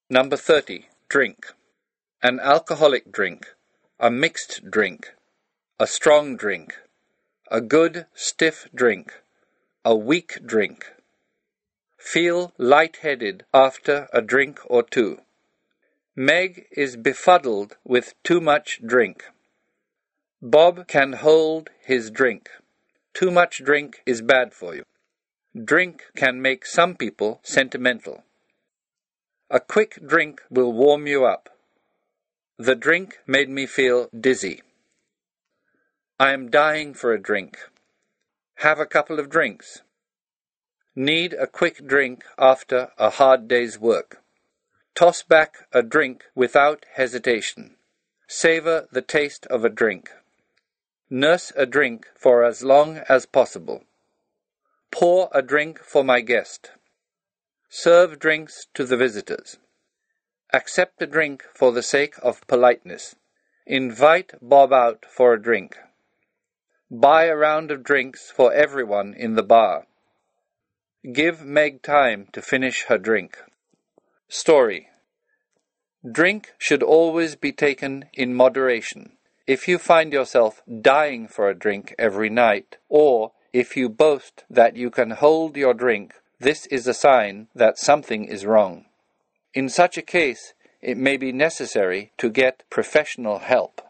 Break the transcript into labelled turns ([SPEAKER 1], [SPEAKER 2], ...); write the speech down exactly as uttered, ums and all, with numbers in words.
[SPEAKER 1] Number thirty. Drink. An alcoholic drink, a mixed drink, a strong drink, a good stiff drink, a weak drink. Feel light-headed after a drink or two. Meg is befuddled with too much drink. Bob can hold his drink. Too much drink is bad for you. Drink can make some people sentimental. A quick drink will warm you up. The drink made me feel dizzy. I am dying for a drink. Have a couple of drinks. Need a quick drink after a hard day's work. Toss back a drink without hesitation. Savor the taste of a drink. Nurse a drink for as long as possible. Pour a drink for my guest. Serve drinks to the visitors. Accept a drink for the sake of politeness. Invite Bob out for a drink. Buy a round of drinks for everyone in the bar. Give Meg time to finish her drink. Story. Drink should always be taken in moderation. If you find yourself dying for a drink every night, or if you boast that you can hold your drink, this is a sign that something is wrong. In such a case, it may be necessary to get professional help.